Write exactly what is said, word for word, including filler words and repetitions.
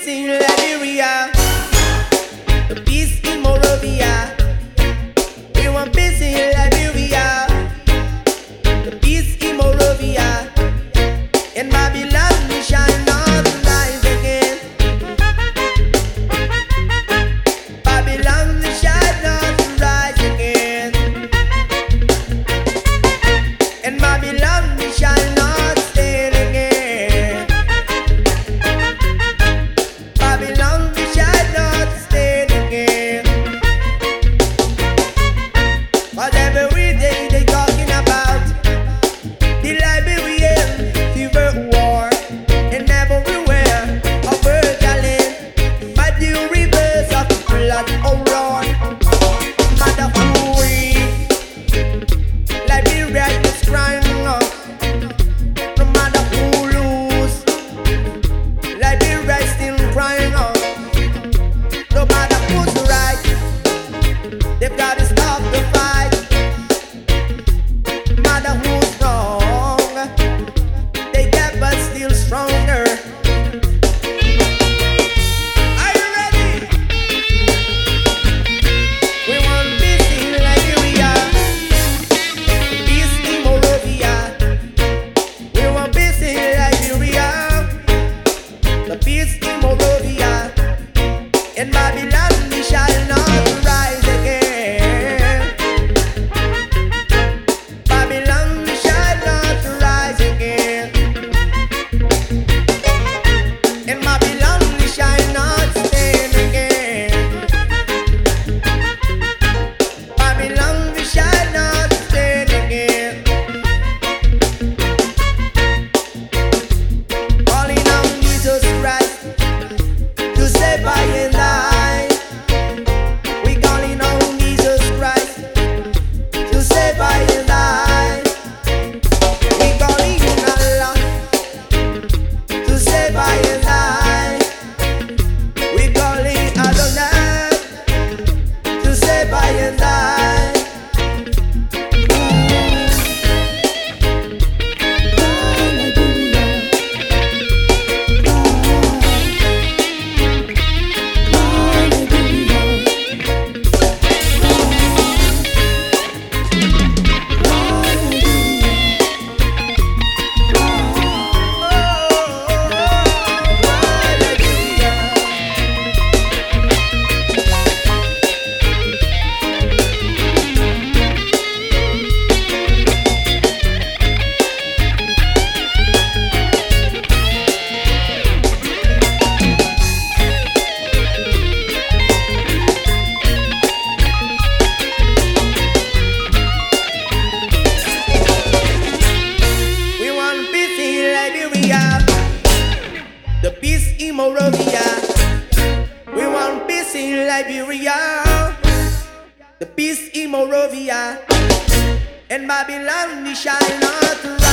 peace in Liberia, the peace in Moravia. We want peace in Liberia, the peace in Moravia. In Babylon we shall not rise again. Babylon we shall not rise again. In Babylon we shall not stand again. Babylon we shall not stand again. Cause every day they talking about the Liberian fever war, and everywhere over the land, by the rivers of blood, oh Lord, mother hooey, Liberia is crying out, no matter who lose, Liberia is still crying out, no matter who's right, they've got to stop the fight, matter who's wrong, they get but still stronger. Are you ready? We want peace in Liberia, peace in Moravia. We want peace in Liberia, the peace in Moravia. In Babylon we shall not rise again. Babylon we shall not rise again. In Babylon we shall not stand again. Babylon we shall not stand again. Calling on Jesus Christ to save by and I. We calling on Jesus Christ to save by and I. We calling on Allah to save by and I. We calling Adonai to save by and I. We want peace in Liberia, the peace in Moravia. We want peace in Liberia, the peace in Moravia. In Babylon we shall not